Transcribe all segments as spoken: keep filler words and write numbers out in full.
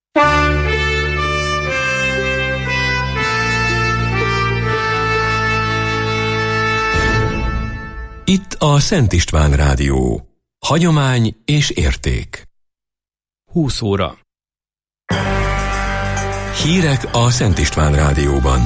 Itt a Szent István Rádió. Hagyomány és érték. húsz óra. Hírek a Szent István Rádióban.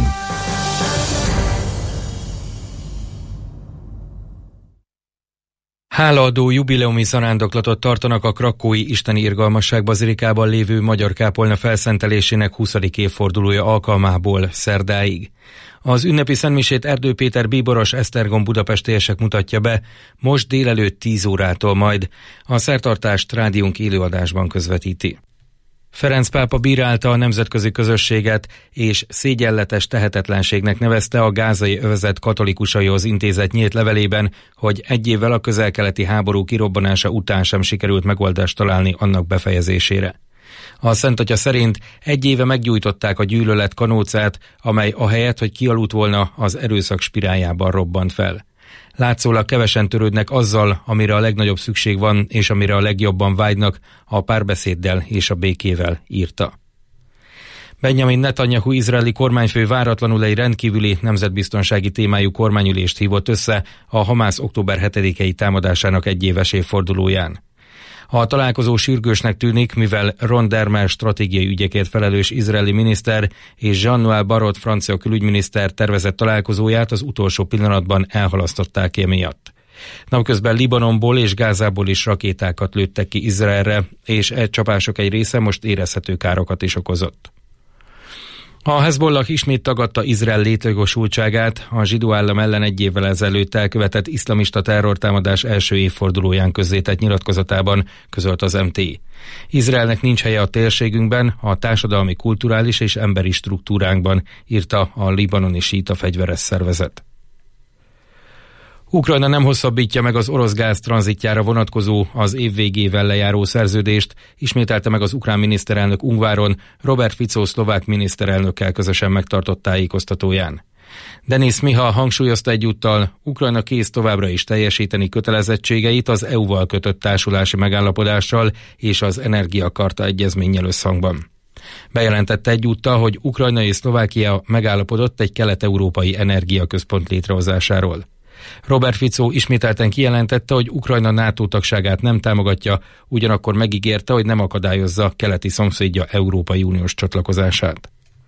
Hálaadó jubileumi zarándoklatot tartanak a krakói Isteni Irgalmasság bazilikában lévő magyar kápolna felszentelésének huszadik évfordulója alkalmából szerdáig. Az ünnepi szentmisét Erdő Péter bíboros Esztergom budapestiesek mutatja be, most délelőtt tíz órától majd. A szertartást rádiónk élőadásban közvetíti. Ferenc pápa bírálta a nemzetközi közösséget, és szégyenletes tehetetlenségnek nevezte a gázai övezet katolikusaihoz intézett nyílt levelében, hogy egy évvel a közel-keleti háború kirobbanása után sem sikerült megoldást találni annak befejezésére. A Szent Atya szerint egy éve meggyújtották a gyűlölet kanócát, amely ahelyett, hogy kialudt volna, az erőszak spiráljában robbant fel. Látszólag kevesen törődnek azzal, amire a legnagyobb szükség van, és amire a legjobban vágynak, a párbeszéddel és a békével, írta. Benjamin Netanyahu izraeli kormányfő váratlanul egy rendkívüli nemzetbiztonsági témájú kormányülést hívott össze a Hamász október hetedikei támadásának egyéves évfordulóján. A találkozó sürgősnek tűnik, mivel Ron Dermer stratégiai ügyekért felelős izraeli miniszter és Jean-Noël Barrot francia külügyminiszter tervezett találkozóját az utolsó pillanatban elhalasztották emiatt. Napközben Libanonból és Gázából is rakétákat lőttek ki Izraelre, és e csapások egy része most érezhető károkat is okozott. A Hezbollah ismét tagadta Izrael létjogosultságát a zsidó állam ellen egy évvel ezelőtt elkövetett iszlamista terrortámadás első évfordulóján közzétett nyilatkozatában, közölt az em té i. Izraelnek nincs helye a térségünkben, a társadalmi, kulturális és emberi struktúránkban, írta a libanoni síita fegyveres szervezet. Ukrajna nem hosszabbítja meg az orosz gáz tranzitjára vonatkozó, az év végével lejáró szerződést, ismételte meg az ukrán miniszterelnök Ungváron Robert Fico szlovák miniszterelnökkel közösen megtartott tájékoztatóján. Denis Miha hangsúlyozta egyúttal, Ukrajna kész továbbra is teljesíteni kötelezettségeit az é u-val kötött társulási megállapodással és az Energiakarta egyezménnyel összhangban. Bejelentette egyúttal, hogy Ukrajna és Szlovákia megállapodott egy kelet-európai energiaközpont létrehozásáról. Robert Fico ismételten kijelentette, hogy Ukrajna NATO tagságát nem támogatja, ugyanakkor megígérte, hogy nem akadályozza keleti szomszédja Európai Uniós csatlakozását.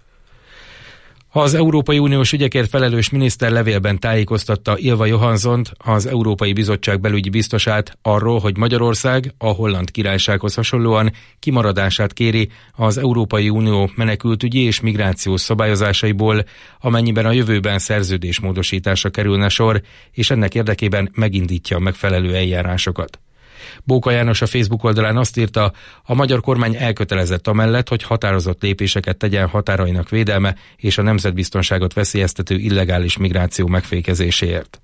Az Európai Uniós ügyekért felelős miniszter levélben tájékoztatta Ylva Johanssont, az Európai Bizottság belügyi biztosát arról, hogy Magyarország a Holland Királysághoz hasonlóan kimaradását kéri az Európai Unió menekültügyi és migrációs szabályozásaiból, amennyiben a jövőben szerződésmódosításra kerülne sor, és ennek érdekében megindítja a megfelelő eljárásokat. Bóka János a Facebook oldalán azt írta, a magyar kormány elkötelezett amellett, hogy határozott lépéseket tegyen határainak védelme és a nemzetbiztonságot veszélyeztető illegális migráció megfékezéséért.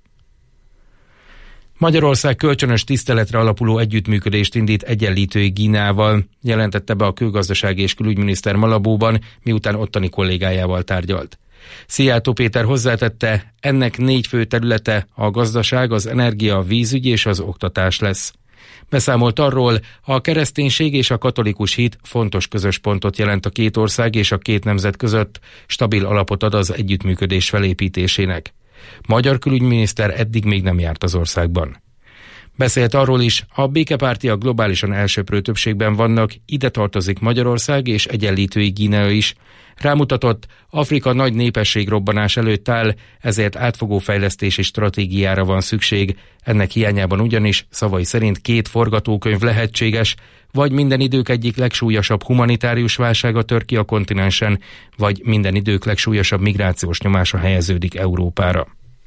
Magyarország kölcsönös tiszteletre alapuló együttműködést indít Egyenlítői Guineával, jelentette be a külgazdasági és külügyminiszter Malabóban, miután ottani kollégájával tárgyalt. Szijjártó Péter hozzátette, ennek négy fő területe a gazdaság, az energia, a vízügy és az oktatás lesz. Beszámolt arról, a kereszténység és a katolikus hit fontos közös pontot jelent a két ország és a két nemzet között, stabil alapot ad az együttműködés felépítésének. Magyar külügyminiszter eddig még nem járt az országban. Beszélt arról is, a békepártiak globálisan elsöprő többségben vannak, ide tartozik Magyarország és Egyenlítői Guinea is. Rámutatott, Afrika nagy népességrobbanás előtt áll, ezért átfogó fejlesztési stratégiára van szükség. Ennek hiányában ugyanis szavai szerint két forgatókönyv lehetséges, vagy minden idők egyik legsúlyosabb humanitárius válsága tör ki a kontinensen, vagy minden idők legsúlyosabb migrációs nyomása helyeződik Európára.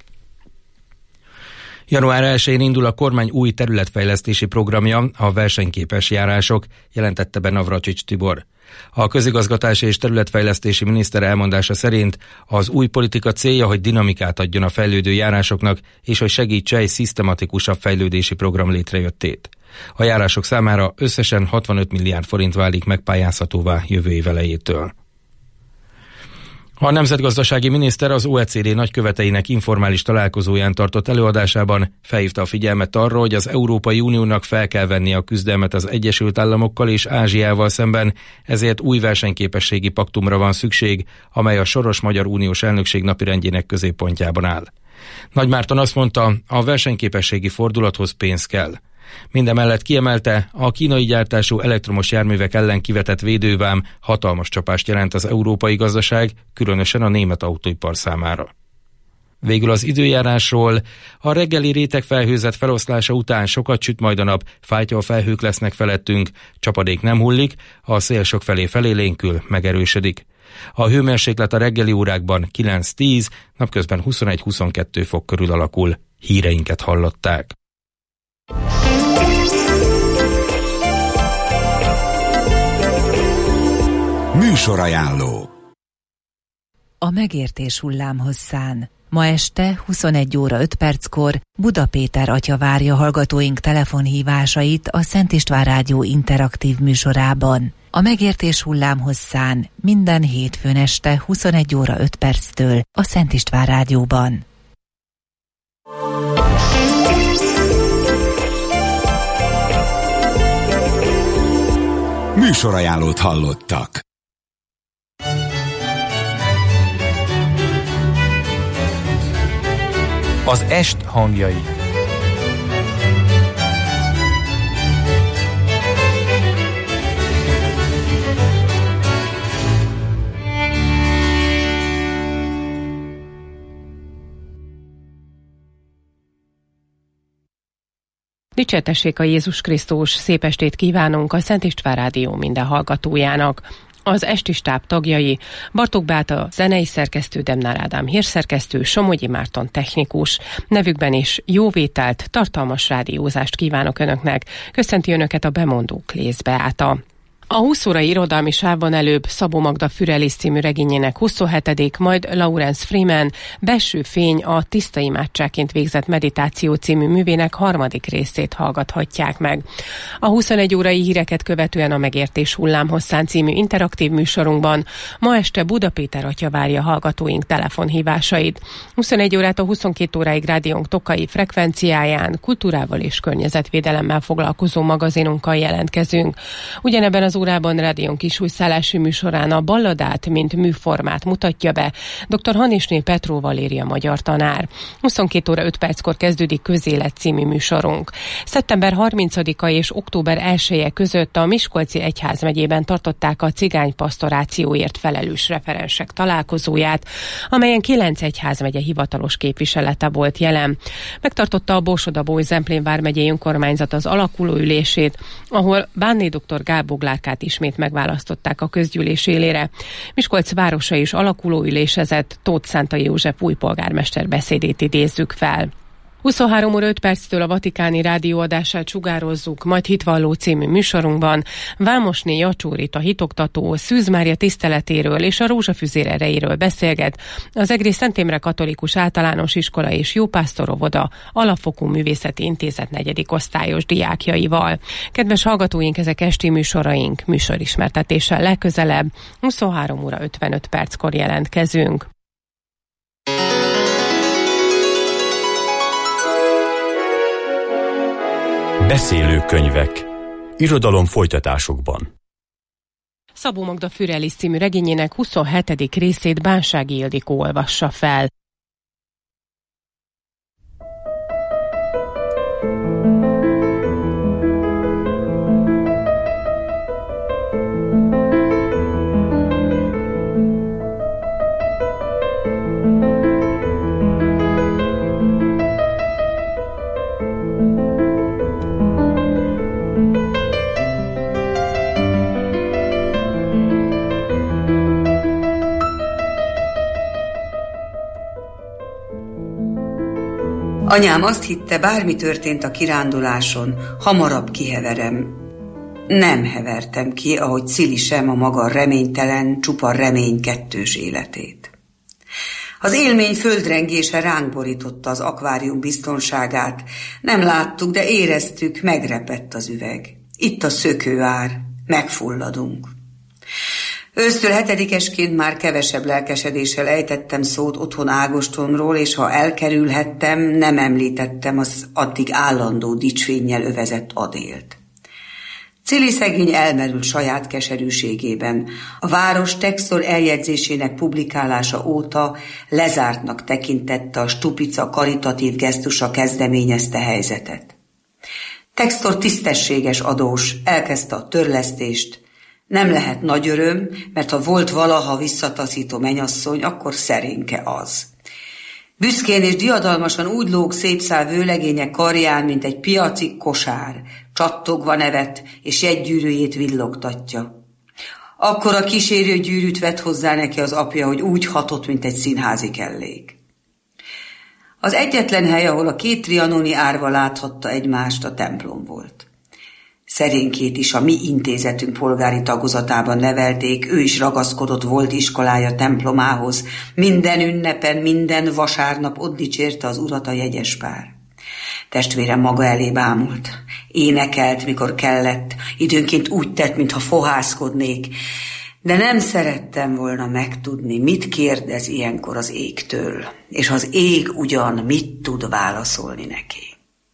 január elsején indul a kormány új területfejlesztési programja, a versenyképes járások, jelentette be Navracsics Tibor. A közigazgatási és területfejlesztési miniszter elmondása szerint az új politika célja, hogy dinamikát adjon a fejlődő járásoknak, és hogy segítse egy szisztematikusabb fejlődési program létrejöttét. A járások számára összesen hatvanöt milliárd forint válik megpályázhatóvá jövő év elejétől. A nemzetgazdasági miniszter az o e cé dé nagyköveteinek informális találkozóján tartott előadásában felhívta a figyelmet arra, hogy az Európai Uniónak fel kell venni a küzdelmet az Egyesült Államokkal és Ázsiával szemben, ezért új versenyképességi paktumra van szükség, amely a soros magyar uniós elnökség napirendjének középpontjában áll. Nagy Márton azt mondta, a versenyképességi fordulathoz pénz kell. Mindemellett kiemelte, a kínai gyártású elektromos járművek ellen kivetett védővám hatalmas csapást jelent az európai gazdaság, különösen a német autóipar számára. Végül az időjárásról: a reggeli rétegfelhőzet feloszlása után sokat süt majd a nap, fátyol felhők lesznek felettünk, csapadék nem hullik, a szél sokfelé felélénkül, megerősödik. A hőmérséklet a reggeli órákban kilenc-tíz, napközben huszonegy-huszonkettő fok körül alakul. Híreinket hallották. Műsorajánló. A megértés hullámhosszán. Ma este huszonegy óra öt perckor Buda Péter atya várja hallgatóink telefonhívásait a Szent István Rádió interaktív műsorában. A megértés hullámhosszán minden hétfőn este huszonegy óra öt perctől a Szent István Rádióban. Műsorajánlót hallottak. Az est hangjai. Dicsertessék a Jézus Krisztus, szép estét kívánunk a Szent István Rádió minden hallgatójának. Az esti stáb tagjai: Bartók Beáta zenei szerkesztő, Demnár Ádám hírszerkesztő, Somogyi Márton technikus. Nevükben is jó vételt, tartalmas rádiózást kívánok Önöknek. Köszönti Önöket a bemondó Klész Beáta. A húsz órai irodalmi sávban előbb Szabó Magda Fürelis című regényének huszonhetedik, majd Lawrence Freeman Belső fény, a tiszta imádságként végzett meditáció című művének harmadik részét hallgathatják meg. A huszonegy órai híreket követően a Megértés hullámhosszán című interaktív műsorunkban ma este Buda Péter atya várja hallgatóink telefonhívásait. huszonegy órát a huszonkét óráig rádiónk tokai frekvenciáján kultúrával és környezetvédelemmel foglalkozó magazinunkkal jelentkezünk. Ugyanebben az órában rádiónk kisújszállási műsorán a balladát, mint műformát mutatja be dr. Hanisné Petró Valéria magyar tanár. huszonkét óra öt perckor kezdődik Közélet című műsorunk. szeptember harmincadika és október elseje között a Miskolci Egyházmegyében tartották a cigány pasztorációért felelős referensek találkozóját, amelyen kilenc egyházmegye hivatalos képviselete volt jelen. Megtartotta a Borsod-Abaúj Zemplén vármegyei önkormányzat az alakuló ülését, ahol Bánné dr. Gábor Glárkát ismét megválasztották a közgyűlés élére. Miskolc városa is alakuló ülésezett, Tóth Szántai József új polgármester beszédét idézzük fel. huszonhárom óra öt perctől a Vatikáni rádióadását sugározzuk, majd Hitvalló című műsorunkban Vámosné Jacsórit, a hitoktató Szűz Mária tiszteletéről és a rózsafüzér erejéről beszélget az Egri Szent Imre Katolikus Általános Iskola és Jópásztor-óvoda Alapfokú Művészeti Intézet negyedik osztályos diákjaival. Kedves hallgatóink, ezek esti műsoraink, műsorismertetéssel legközelebb huszonhárom óra ötvenöt perckor jelentkezünk. Beszélőkönyvek. Irodalom folytatásokban. Szabó Magda Fürelis című regényének huszonhetedik részét Bánsági Ildikó olvassa fel. Anyám azt hitte, bármi történt a kiránduláson, hamarabb kiheverem. Nem hevertem ki, ahogy Cili sem a maga reménytelen, csupa remény kettős életét. Az élmény földrengése ránk borította az akvárium biztonságát. Nem láttuk, de éreztük, megrepett az üveg. Itt a szökőár, megfulladunk. Ősztől hetedikesként már kevesebb lelkesedéssel ejtettem szót otthon Ágostonról, és ha elkerülhettem, nem említettem az addig állandó dicsvénnyel övezett Adélt. Cili szegény elmerült saját keserűségében. A város Textor eljegyzésének publikálása óta lezártnak tekintette a Stupica karitatív gesztusa kezdeményezte helyzetet. Textor tisztességes adós, elkezdte a törlesztést. Nem lehet nagy öröm, mert ha volt valaha visszataszító menyasszony, akkor szerénke az. Büszkén és diadalmasan úgy lóg szép szál vőlegénye karján, mint egy piaci kosár, csattogva nevet, és jegygyűrűjét villogtatja. Akkor a kísérő gyűrűt vett hozzá neki az apja, hogy úgy hatott, mint egy színházi kellék. Az egyetlen hely, ahol a két trianoni árva láthatta egymást, a templom volt. Szerénkét is a mi intézetünk polgári tagozatában nevelték, ő is ragaszkodott volt iskolája templomához. Minden ünnepen, minden vasárnap ott dicsérte az urat a jegyes pár. Testvérem maga elé bámult. Énekelt, mikor kellett, időnként úgy tett, mintha fohászkodnék, de nem szerettem volna megtudni, mit kérdez ilyenkor az égtől, és az ég ugyan mit tud válaszolni neki.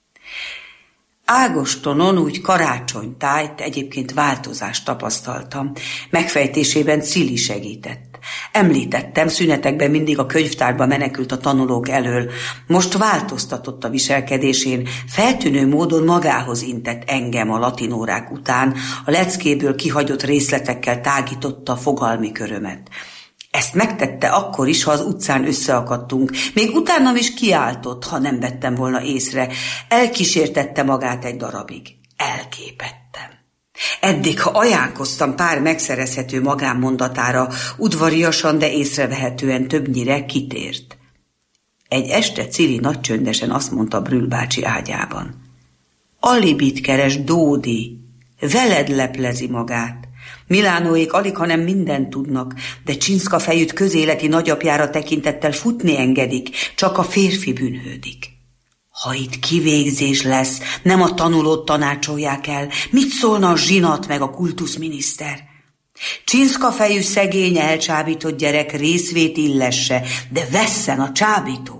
Ágostonon úgy karácsonytájt, egyébként változást tapasztaltam. Megfejtésében Cili segített. Említettem, szünetekben mindig a könyvtárba menekült a tanulók elől. Most változtatott a viselkedésén, feltűnő módon magához intett engem a latinórák után, a leckéből kihagyott részletekkel tágította a fogalmi körömet. Ezt megtette akkor is, ha az utcán összeakadtunk. Még utánam is kiáltott, ha nem vettem volna észre. Elkísértette magát egy darabig. Elképettem. Eddig, ha ajánlkoztam pár megszerezhető magánmondatára, udvariasan, de észrevehetően többnyire kitért. Egy este Cili nagycsöndesen azt mondta Brühl bácsi ágyában. Alibit keres Dódi, veled leplezi magát. Milánóék alig, hanem mindent tudnak, de Csinszka fejűt közéleti nagyapjára tekintettel futni engedik, csak a férfi bűnhődik. Ha itt kivégzés lesz, nem a tanulót tanácsolják el, mit szólna a zsinat meg a kultuszminiszter? Csinszka fejű szegény elcsábított gyerek részvét illesse, de vesszen a csábító.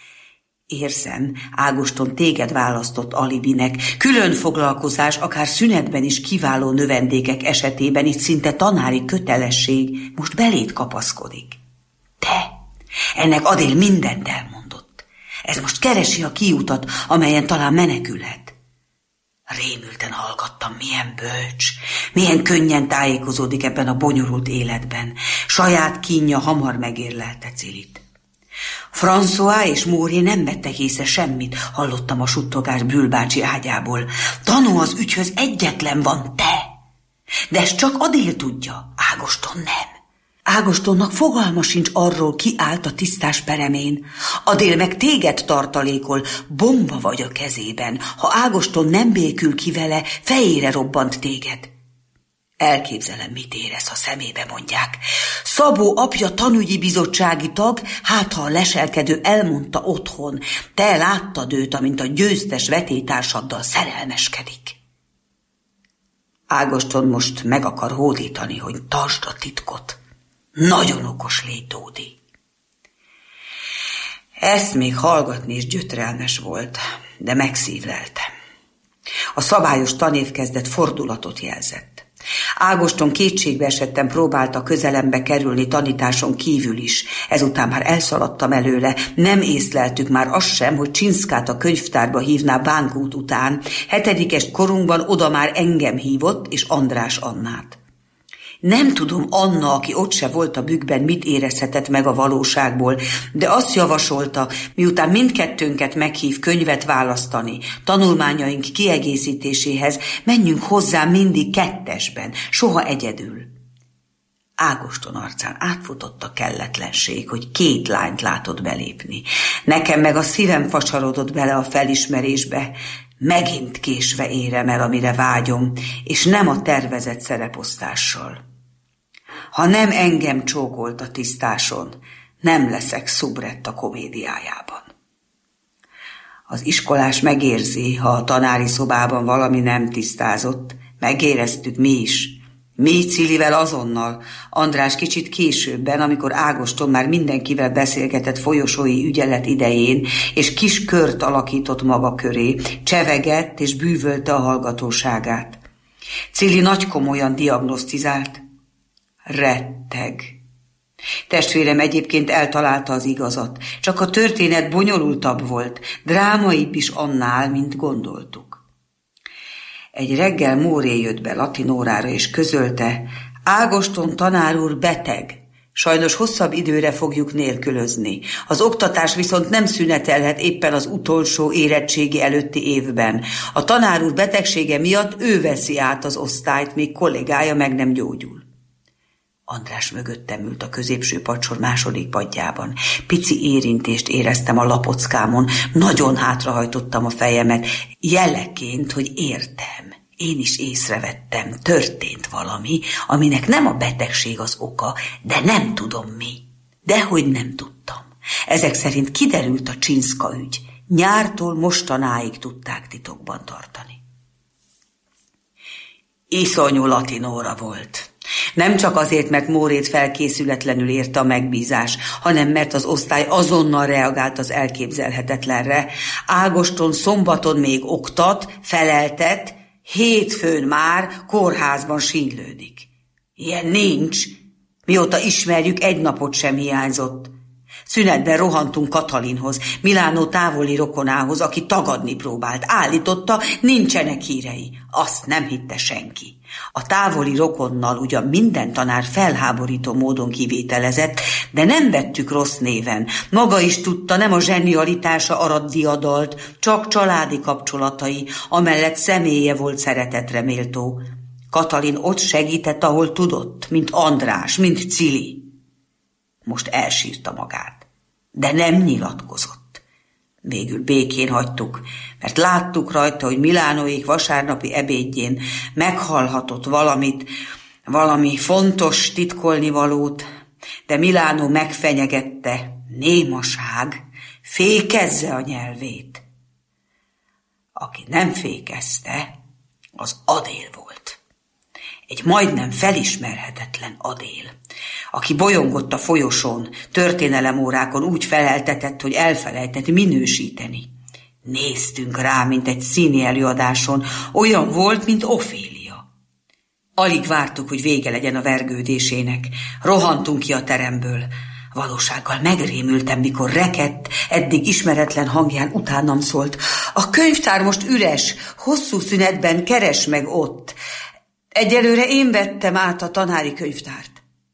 Érzem, Ágoston téged választott alibinek, külön foglalkozás, akár szünetben is kiváló növendékek esetében itt szinte tanári kötelesség, most beléd kapaszkodik. Te, ennek Adél mindent elmondott. Ez most keresi a kiutat, amelyen talán menekülhet. Rémülten hallgattam, milyen bölcs, milyen könnyen tájékozódik ebben a bonyolult életben. Saját kínja hamar megérlelte Cilit. François és Móri nem vettek észre semmit, hallottam a suttogást Brühl bácsi ágyából. Tanú az ügyhöz egyetlen van, te. De ezt csak Adél tudja, Ágoston nem. Ágostonnak fogalma sincs arról, ki állt a tisztás peremén. Adél meg téged tartalékol, bomba vagy a kezében. Ha Ágoston nem békül ki vele, fejére robbant téged. Elképzelem, mit érez, ha szemébe mondják. Szabó apja tanügyi bizottsági tag, hát ha a leselkedő elmondta otthon. Te láttad őt, amint a győztes vetétársaddal szerelmeskedik. Ágoston most meg akar hódítani, hogy tartsd a titkot. Nagyon okos légy, Dódi. Ezt még hallgatni is gyötrelmes volt, de megszívleltem. A szabályos tanévkezdet fordulatot jelzett. Ágoston kétségbe esetten próbálta közelembe kerülni tanításon kívül is. Ezután már elszaladtam előle, nem észleltük már azt sem, hogy Csinszkát a könyvtárba hívná Bánkút után. Hetedikes korunkban oda már engem hívott, és András Annát. Nem tudom, Anna, aki ott se volt a bükkben, mit érezhetett meg a valóságból, de azt javasolta, miután mindkettőnket meghív könyvet választani, tanulmányaink kiegészítéséhez, menjünk hozzá mindig kettesben, soha egyedül. Ágoston arcán átfutott a kelletlenség, hogy két lányt látott belépni. Nekem meg a szívem facsarodott bele a felismerésbe. Megint késve érem el, amire vágyom, és nem a tervezett szereposztással. Ha nem engem csókolt a tisztáson, nem leszek szubrett a komédiájában. Az iskolás megérzi, ha a tanári szobában valami nem tisztázott, megéreztük mi is. Mi Cilivel azonnal, András kicsit későbben, amikor Ágoston már mindenkivel beszélgetett folyosói ügyelet idején, és kis kört alakított maga köré, csevegett és bűvölte a hallgatóságát. Cili nagykomolyan diagnosztizált. Retteg. Testvérem egyébként eltalálta az igazat, csak a történet bonyolultabb volt, drámaibb is annál, mint gondoltuk. Egy reggel Móré jött be latinórára és közölte, Ágoston tanár úr beteg, sajnos hosszabb időre fogjuk nélkülözni. Az oktatás viszont nem szünetelhet éppen az utolsó érettségi előtti évben. A tanár úr betegsége miatt ő veszi át az osztályt, míg kollégája meg nem gyógyul. András mögöttem ült a középső padsor második padjában. Pici érintést éreztem a lapockámon, nagyon hátrahajtottam a fejemet, jelleként, hogy értem. Én is észrevettem, történt valami, aminek nem a betegség az oka, de nem tudom mi. Dehogy nem tudtam. Ezek szerint kiderült a Csinszka ügy. Nyártól mostanáig tudták titokban tartani. Iszonyú latinóra volt. Nem csak azért, mert Mórét felkészületlenül érte a megbízás, hanem mert az osztály azonnal reagált az elképzelhetetlenre. Ágoston szombaton még oktat, feleltet, hétfőn már kórházban sínylődik. Ilyen nincs. Mióta ismerjük, egy napot sem hiányzott. Szünetben rohantunk Katalinhoz, Milánó távoli rokonához, aki tagadni próbált. Állította, nincsenek hírei. Azt nem hitte senki. A távoli rokonnal ugyan minden tanár felháborító módon kivételezett, de nem vettük rossz néven. Maga is tudta, nem a zsenialitása arat diadalt, csak családi kapcsolatai, amellett személye volt szeretetre méltó. Katalin ott segített, ahol tudott, mint András, mint Cili. Most elsírta magát, de nem nyilatkozott. Végül békén hagytuk, mert láttuk rajta, hogy Milánóék vasárnapi ebédjén meghallhatott valamit, valami fontos titkolnivalót, de Milánó megfenyegette, némaság, fékezze a nyelvét. Aki nem fékezte, az Adél volt. Egy majdnem felismerhetetlen Adél, aki bolyongott a folyosón, történelemórákon úgy feleltetett, hogy elfelejtett minősíteni. Néztünk rá, mint egy színi előadáson, olyan volt, mint Ofélia. Alig vártuk, hogy vége legyen a vergődésének. Rohantunk ki a teremből. Valósággal megrémültem, mikor rekett, eddig ismeretlen hangján utánam szólt. A könyvtár most üres, hosszú szünetben keres meg ott. Egyelőre én vettem át a tanári könyvtárt.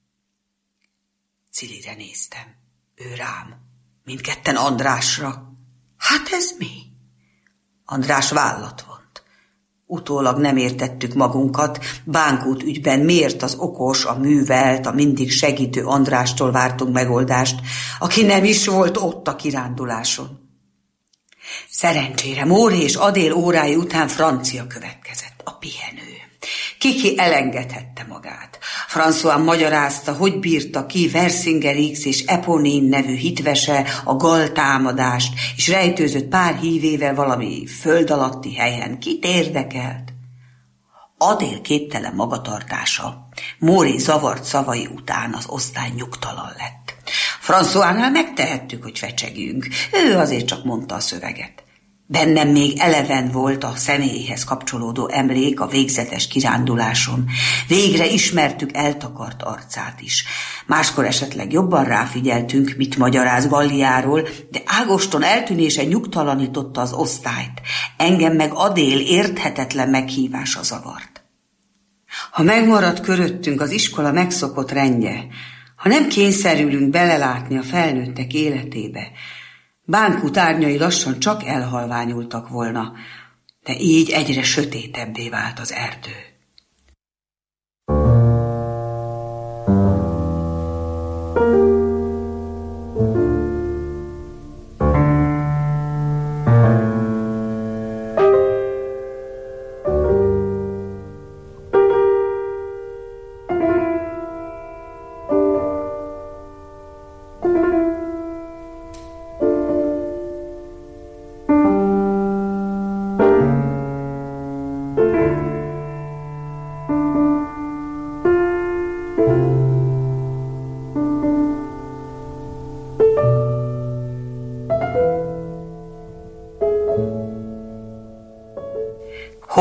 Cilire néztem, ő rám, mindketten Andrásra. Hát ez mi? András vállat vont. Utólag nem értettük magunkat, Bánkút ügyben miért az okos, a művelt, a mindig segítő Andrástól vártunk megoldást, aki nem is volt ott a kiránduláson. Szerencsére Móré és Adél órái után francia következett, a pihenő. Kiki elengedhette magát. François magyarázta, hogy bírta ki Vercingetorix és Eponin nevű hitvese a gall támadást, és rejtőzött pár hívével valami föld alatti helyen. Kit érdekelt? Adél képtelen magatartása, Móré zavart szavai után az osztály nyugtalan lett. Françoisnál megtehettük, hogy fecsegjünk. Ő azért csak mondta a szöveget. Bennem még eleven volt a személyéhez kapcsolódó emlék a végzetes kiránduláson. Végre ismertük eltakart arcát is. Máskor esetleg jobban ráfigyeltünk, mit magyaráz Galliáról, de Ágoston eltűnése nyugtalanította az osztályt. Engem meg Adél érthetetlen meghívása zavart. Ha megmaradt köröttünk az iskola megszokott rendje, ha nem kényszerülünk belelátni a felnőttek életébe, Bánkút árnyai lassan csak elhalványultak volna, de így egyre sötétebbé vált az erdő.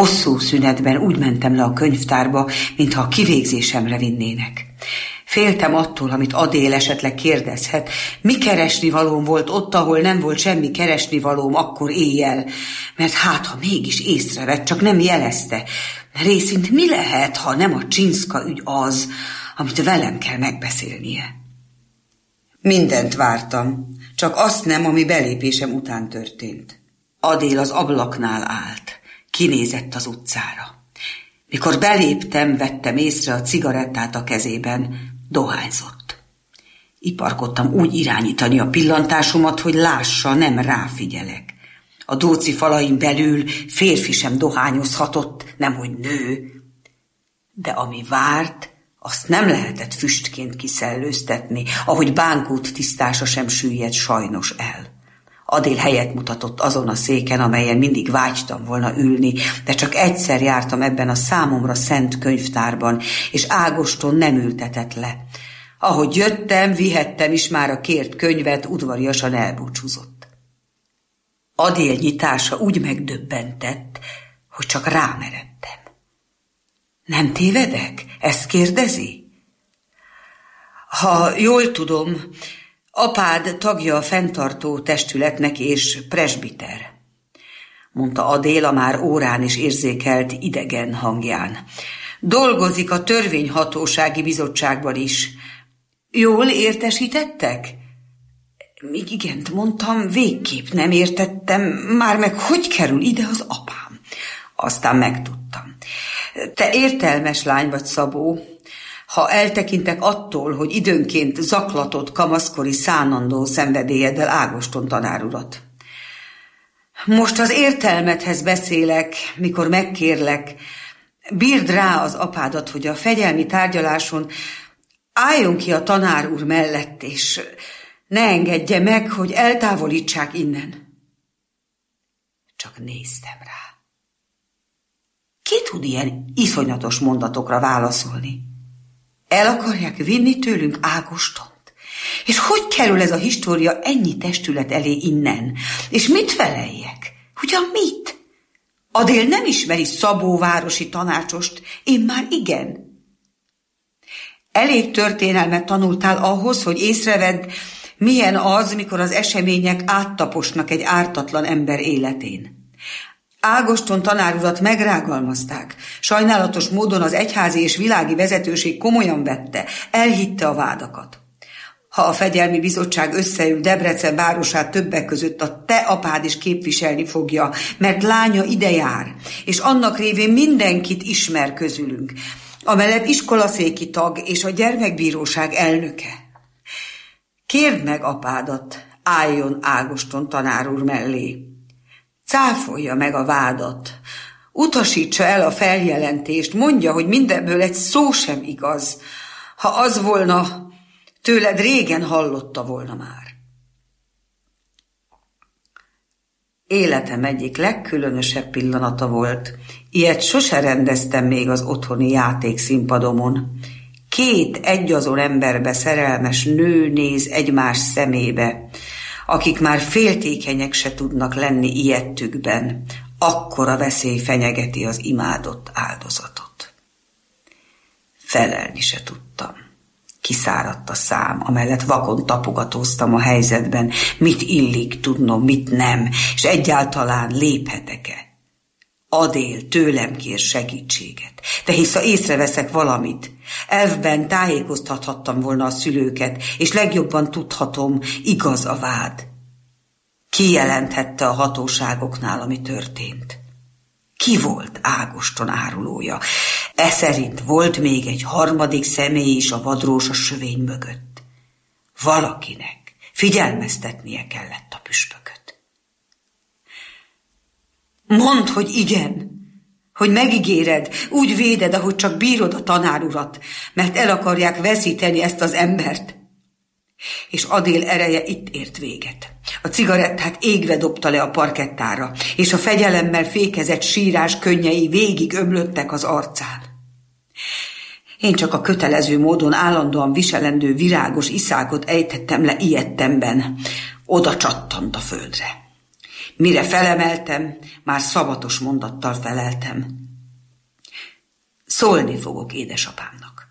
Hosszú szünetben úgy mentem le a könyvtárba, mintha a kivégzésemre vinnének. Féltem attól, amit Adél esetleg kérdezhet. Mi keresnivalóm volt ott, ahol nem volt semmi keresnivalóm akkor éjjel? Mert hát, ha mégis észrevett, csak nem jelezte. Részint mi lehet, ha nem a Csinszka ügy az, amit velem kell megbeszélnie? Mindent vártam, csak azt nem, ami belépésem után történt. Adél az ablaknál állt, kinézett az utcára. Mikor beléptem, vettem észre a cigarettát a kezében, dohányzott. Iparkodtam úgy irányítani a pillantásomat, hogy lássa, nem ráfigyelek. A dóci falain belül férfi sem dohányozhatott, nemhogy nő. De ami várt, azt nem lehetett füstként kiszellőztetni, ahogy Bánkút tisztása sem süllyedt sajnos el. Adél helyet mutatott azon a széken, amelyen mindig vágytam volna ülni, de csak egyszer jártam ebben a számomra szent könyvtárban, és Ágoston nem ültetett le. Ahogy jöttem, vihettem is már a kért könyvet, udvariasan elbúcsúzott. Adél nyitása úgy megdöbbentett, hogy csak rámeredtem. Nem tévedek? Ezt kérdezi? Ha jól tudom, apád tagja a fenntartó testületnek és presbiter, mondta Adél a már órán is érzékelt idegen hangján. Dolgozik a törvényhatósági bizottságban is. Jól értesítettek? Még igent mondtam, végképp nem értettem, már meg hogy kerül ide az apám. Aztán megtudtam. Te értelmes lány vagy, Szabó, ha eltekintek attól, hogy időnként zaklatott kamaszkori szánandó szenvedélyeddel Ágoston tanárurat. Most az értelmedhez beszélek, mikor megkérlek, bírd rá az apádat, hogy a fegyelmi tárgyaláson álljon ki a tanár úr mellett, és ne engedje meg, hogy eltávolítsák innen. Csak néztem rá. Ki tud ilyen iszonyatos mondatokra válaszolni? El akarják vinni tőlünk Ágostont? És hogy kerül ez a história ennyi testület elé innen? És mit feleljek? Ugyan mit? Adél nem ismeri Szabó városi tanácsost, én már igen. Elég történelmet tanultál ahhoz, hogy észrevedd, milyen az, mikor az események áttaposnak egy ártatlan ember életén. Ágoston tanárurat megrágalmazták. Sajnálatos módon az egyházi és világi vezetőség komolyan vette, elhitte a vádakat. Ha a fegyelmi bizottság összeül, Debrecen városát többek között a te apád is képviselni fogja, mert lánya ide jár, és annak révén mindenkit ismer közülünk. Amellett iskolaszéki tag és a gyermekbíróság elnöke. Kérd meg apádat, álljon Ágoston tanár úr mellé. Cáfolja meg a vádat, utasítsa el a feljelentést, mondja, hogy mindenből egy szó sem igaz. Ha az volna, tőled régen hallotta volna már. Életem egyik legkülönösebb pillanata volt. Ilyet sose rendeztem még az otthoni játékszínpadomon. Két egyazon emberbe szerelmes nő néz egymás szemébe, akik már féltékenyek se tudnak lenni ilyetükben. Akkora veszély fenyegeti az imádott áldozatot. Felelni se tudtam. Kiszáradt a szám, amellett vakon tapogatóztam a helyzetben, mit illik tudnom, mit nem, és egyáltalán léphetek-e. Adél, tőlem kér segítséget, de hisz ha észreveszek valamit, elvben tájékoztathattam volna a szülőket, és legjobban tudhatom, igaz a vád. Ki jelenthette a hatóságoknál, ami történt? Ki volt Ágoston árulója? E szerint volt még egy harmadik személy is a vadrózsa sövény mögött. Valakinek figyelmeztetnie kellett a püspököt. Mondd, hogy igen, hogy megígéred, úgy véded, ahogy csak bírod a tanárurat, mert el akarják veszíteni ezt az embert. És Adél ereje itt ért véget. A cigarettát égve dobta le a parkettára, és a fegyelemmel fékezett sírás könnyei végig ömlöttek az arcán. Én csak a kötelező módon állandóan viselendő virágos iszákot ejtettem le ilyettemben. Oda csattant a földre. Mire felemeltem, már szabatos mondattal feleltem. Szólni fogok édesapámnak.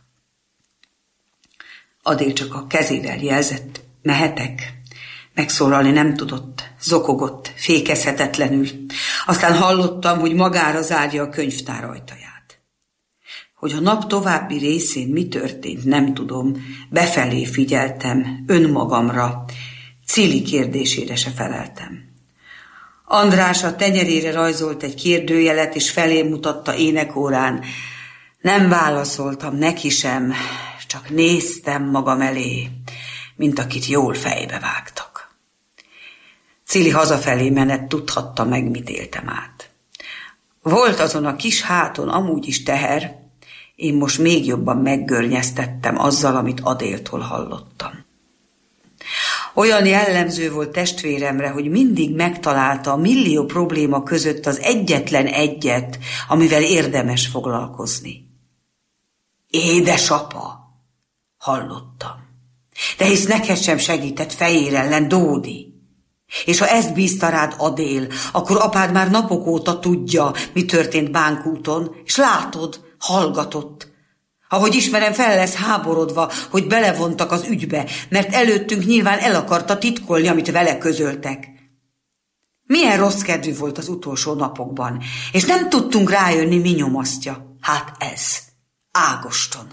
Adél csak a kezével jelzett, mehetek. Megszólalni nem tudott, zokogott, fékezhetetlenül. Aztán hallottam, hogy magára zárja a könyvtár ajtaját. Hogy a nap további részén mi történt, nem tudom. Befelé figyeltem, önmagamra. Cili kérdésére se feleltem. András a tenyerére rajzolt egy kérdőjelet, és felé mutatta énekórán. Nem válaszoltam neki sem, csak néztem magam elé, mint akit jól fejbe vágtak. Cili hazafelé menet tudhatta meg, mit éltem át. Volt azon a kis háton amúgy is teher, én most még jobban meggörnyeztettem azzal, amit Adéltól hallottam. Olyan jellemző volt testvéremre, hogy mindig megtalálta a millió probléma között az egyetlen egyet, amivel érdemes foglalkozni. Édesapa, hallottam. De hisz neked sem segített fejér ellen Dódi. És ha ezt bízta rád Adél, akkor apád már napok óta tudja, mi történt Bánkúton, és látod, hallgatott. Ahogy ismerem, fel lesz háborodva, hogy belevontak az ügybe, mert előttünk nyilván el akarta titkolni, amit vele közöltek. Milyen rossz kedvű volt az utolsó napokban, és nem tudtunk rájönni, mi nyomasztja. Hát ez, Ágoston.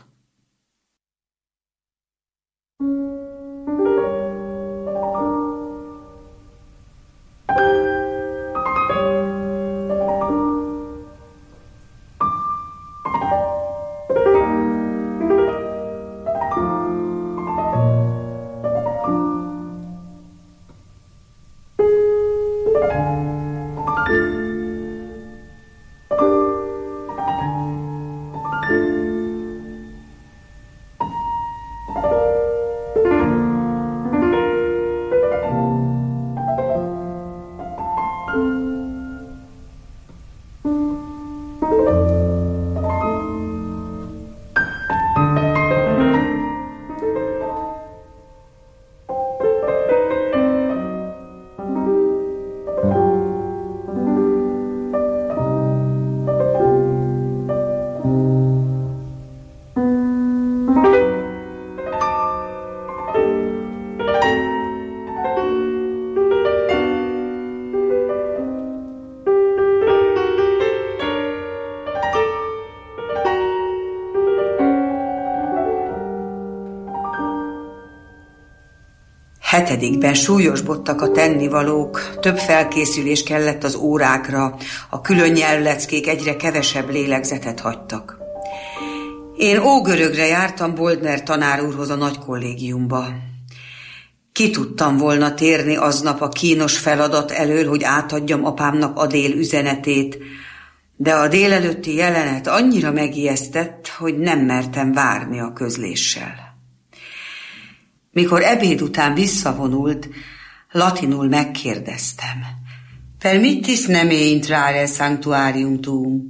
Hetedikben súlyosbodtak a tennivalók, több felkészülés kellett az órákra, a külön nyelvleckék egyre kevesebb lélegzetet hagytak. Én ógörögre jártam Boldner tanár úrhoz a nagy kollégiumba. Ki tudtam volna térni aznap a kínos feladat elől, hogy átadjam apámnak Adél üzenetét, de a délelőtti jelenet annyira megijesztett, hogy nem mertem várni a közléssel. Mikor ebéd után visszavonult, latinul megkérdeztem. Permittis neme intrare sanctuarium tuum?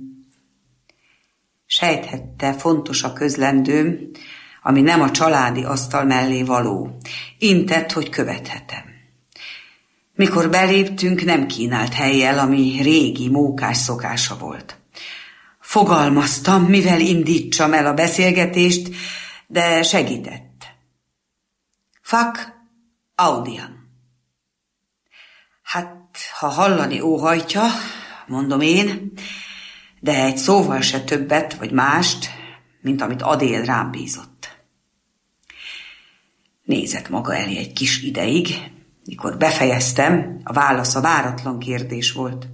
Sejthette, fontos a közlendőm, ami nem a családi asztal mellé való. Intett, hogy követhetem. Mikor beléptünk, nem kínált helyjel, ami régi, mókás szokása volt. Fogalmaztam, mivel indítsam el a beszélgetést, de segített. Fac audiam. Hát, ha hallani óhajtja, mondom én, de egy szóval se többet vagy mást, mint amit Adél rám bízott. Nézett maga elé egy kis ideig, mikor befejeztem, a válasz a váratlan kérdés volt.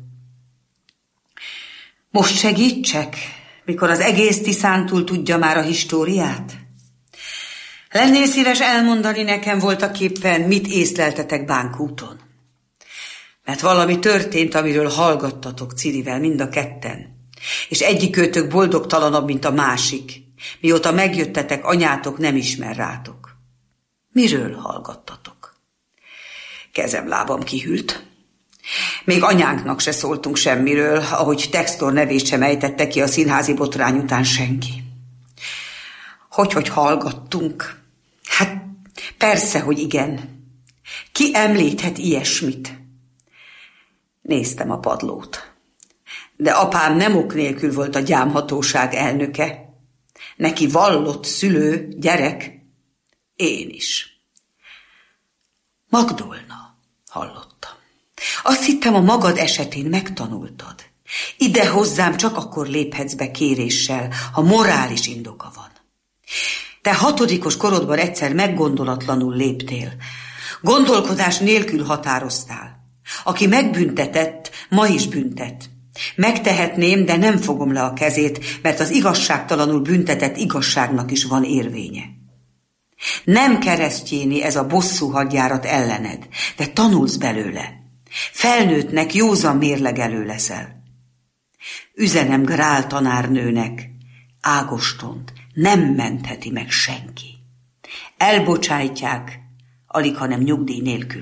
Most segítsek, mikor az egész Tiszántúl tudja már a históriát? Lennél szíves elmondani nekem voltaképpen, mit észleltetek Bánkúton? Mert valami történt, amiről hallgattatok Cilivel mind a ketten, és egyikőtök boldogtalanabb, mint a másik, mióta megjöttetek, anyátok nem ismer rátok. Miről hallgattatok? Kezem lábam kihűlt. Még anyánknak se szóltunk semmiről, ahogy Textor nevét sem ejtette ki a színházi botrány után senki. Hogy-hogy hallgattunk? Hát persze, hogy igen. Ki említhet ilyesmit? Néztem a padlót. De apám nem ok nélkül volt a gyámhatóság elnöke. Neki vallott szülő, gyerek, én is. Magdolna, hallottam. Azt hittem, a magad esetén megtanultad. Ide hozzám csak akkor léphetsz be kéréssel, ha morális indoka van. Te hatodikos korodban egyszer meggondolatlanul léptél. Gondolkodás nélkül határoztál. Aki megbüntetett, ma is büntet. Megtehetném, de nem fogom le a kezét, mert az igazságtalanul büntetett igazságnak is van érvénye. Nem keresztjéni ez a bosszú hadjárat ellened, de tanulsz belőle. Felnőttnek józan mérlegelő leszel. Üzenem Grál tanárnőnek, Ágostont nem mentheti meg senki. Elbocsájtják, alighanem nyugdíj nélkül.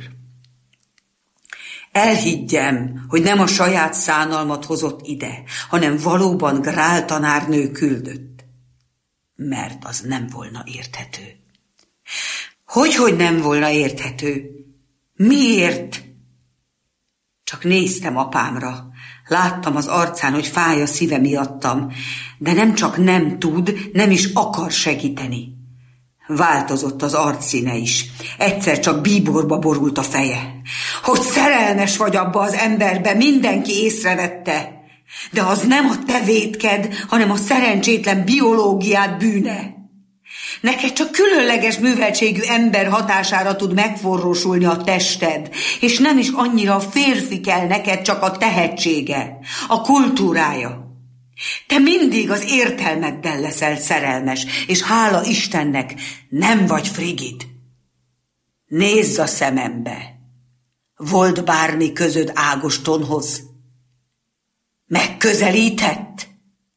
Elhiggyem, hogy nem a saját szánalmat hozott ide, hanem valóban Grál tanárnő küldött. Mert az nem volna érthető. Hogyhogy nem volna érthető? Miért? Csak néztem apámra. Láttam az arcán, hogy fáj a szíve miattam, de nem csak nem tud, nem is akar segíteni. Változott az arcszíne is. Egyszer csak bíborba borult a feje. Hogy szerelmes vagy abba az emberbe, mindenki észrevette. De az nem a te vétked, hanem a szerencsétlen biológiád bűne. Neked csak különleges műveltségű ember hatására tud megforrósulni a tested, és nem is annyira a férfi kell neked, csak a tehetsége, a kultúrája. Te mindig az értelmeddel leszel szerelmes, és hála Istennek nem vagy frigid. Nézz a szemembe. Volt bármi közöd Ágostonhoz? Megközelített?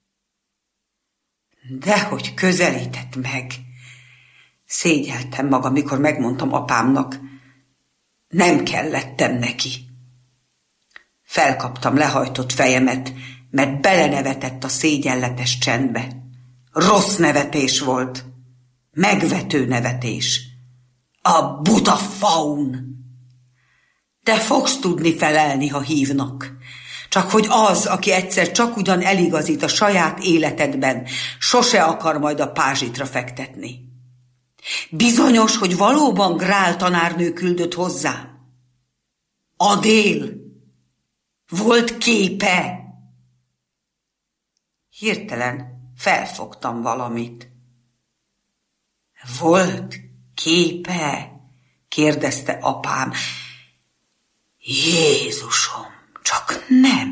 Dehogy közelített meg. Szégyeltem magam, mikor megmondtam apámnak. Nem kellettem neki. Felkaptam lehajtott fejemet, mert belenevetett a szégyenletes csendbe. Rossz nevetés volt. Megvető nevetés. A buta faun. Te fogsz tudni felelni, ha hívnak. Csak hogy az, aki egyszer csak ugyan eligazít a saját életedben, sose akar majd a pázsitra fektetni. Bizonyos, hogy valóban Grál tanárnő küldött hozzám. Adél. Volt képe. Hirtelen felfogtam valamit. Volt képe? Kérdezte apám. Jézusom, csak nem.